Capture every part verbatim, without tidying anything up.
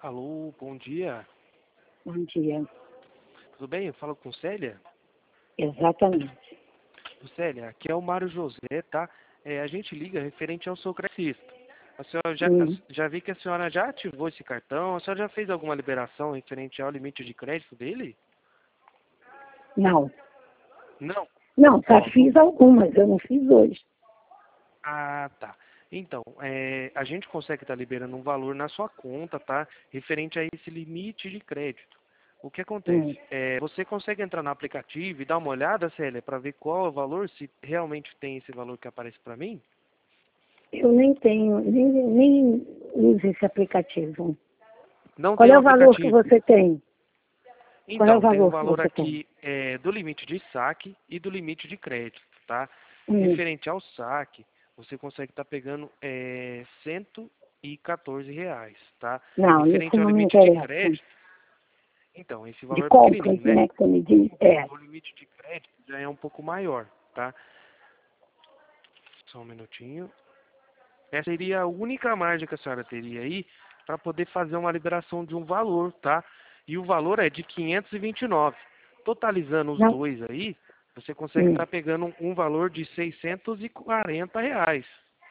Alô, bom dia. Bom dia. Tudo bem? Eu falo com Célia? Exatamente. Célia, aqui é o Mário José, tá? É, a gente liga referente ao seu crédito. A senhora já, Hum. já vi que a senhora já ativou esse cartão. A senhora já fez alguma liberação referente ao limite de crédito dele? Não. Não. Não, já Ó, fiz algumas, eu não fiz hoje. Ah, tá. Então, é, a gente consegue estar liberando um valor na sua conta, tá? Referente a esse limite de crédito. O que acontece? Hum. É, você consegue entrar no aplicativo e dar uma olhada, Célia, para ver qual é o valor, se realmente tem esse valor que aparece para mim? Eu nem tenho, nem, nem uso esse aplicativo. Não Qual tem é um o valor que aplicativo. você tem? Qual é o Então, tem um valor que valor você tem? aqui é, do limite de saque e do limite de crédito, tá? Hum. Referente ao saque, você consegue estar pegando é, cento e quatorze reais, tá? Não, isso Referente ao não me limite de interessa. crédito, então, esse De valor é compras, pequenininho, né? né, que você me diz? Então, É. o limite de crédito já é um pouco maior, tá? Só um minutinho. Essa seria a única margem que a senhora teria aí para poder fazer uma liberação de um valor, tá? E o valor é de quinhentos e vinte e nove. Totalizando os Não. dois aí, você consegue Hum. estar pegando um valor de seiscentos e quarenta reais.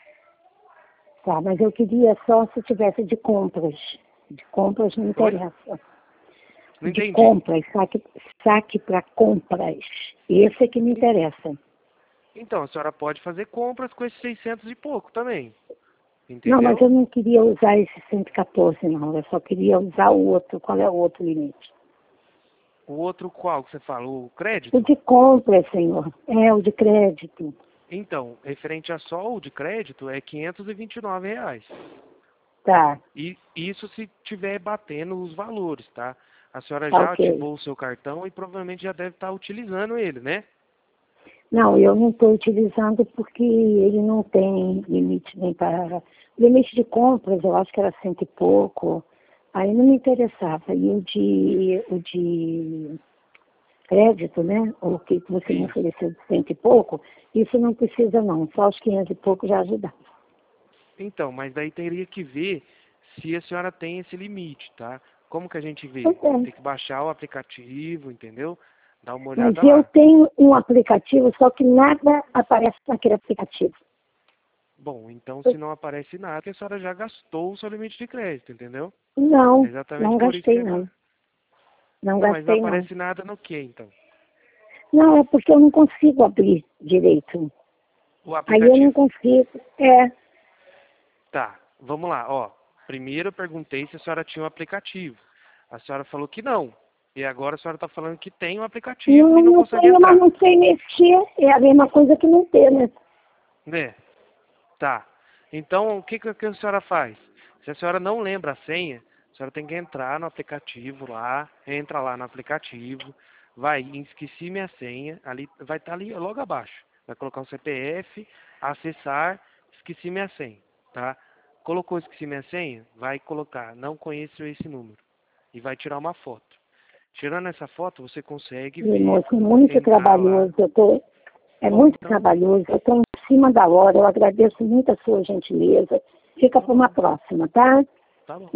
Tá, mas eu queria só se tivesse de compras. De compras não Oi? interessa. Não De entendi. compras, saque, saque para compras. Esse é que me interessa. Então, a senhora pode fazer compras com esses seiscentos e pouco também. Não, mas Entendeu? eu não queria usar esse cento e quatorze, não. Eu só queria usar o outro. Qual é o outro limite? O outro qual que você falou? O O crédito? de compra, senhor. É, o de crédito. Então, referente a só o de crédito, é quinhentos e vinte e nove reais. Tá, E isso se tiver batendo os valores, tá? A senhora tá já ok. ativou o seu cartão e provavelmente já deve estar utilizando ele, né? Não, eu não estou utilizando porque ele não tem limite nem para... O limite de compras, eu acho que era cento e pouco. Aí não me interessava. E o de, o de crédito, né? O que você me Isso. ofereceu de cento e pouco, isso não precisa não. Só os quinhentos e pouco já ajudava. Então, mas daí teria que ver se a senhora tem esse limite, tá? Como que a gente vê? Eu tenho. Tem que baixar o aplicativo, entendeu? Dar uma Mas olhada eu lá. tenho um aplicativo, só que nada aparece naquele aplicativo. Bom, então se Eu- não aparece nada, a senhora já gastou o seu limite de crédito, entendeu? É Não, exatamente não por isso que gastei é... não. ba- Não Não, mas não gastei não. aparece nada no que, então? Não, é porque eu não consigo abrir direito. O Aí eu não aplicativo. consigo. É, Tá, vamos lá, ó. Primeiro eu perguntei se a senhora tinha um aplicativo. A senhora falou que não. E agora a senhora está falando que tem um aplicativo não, e não não consegue tenho, mas entrar. não sei mexer. É a mesma coisa que não ter, né? Né? Tá. Então, o que, que a senhora faz? Se a senhora não lembra a senha, a senhora tem que entrar no aplicativo lá, entra lá no aplicativo, vai em esqueci minha senha, ali vai estar ali logo abaixo. Vai colocar o C P F, acessar, esqueci minha senha, tá? Colocou esqueci minha senha, vai colocar não conheço esse número e vai tirar uma foto. Tirando essa foto, você consegue E, ver, moço, é muito entrar lá. trabalhoso. Eu tô, é Bom, muito então, trabalhoso. Eu estou em cima da hora. Eu agradeço muito a sua gentileza. Fica tá para uma bom, próxima, tá? tá bom.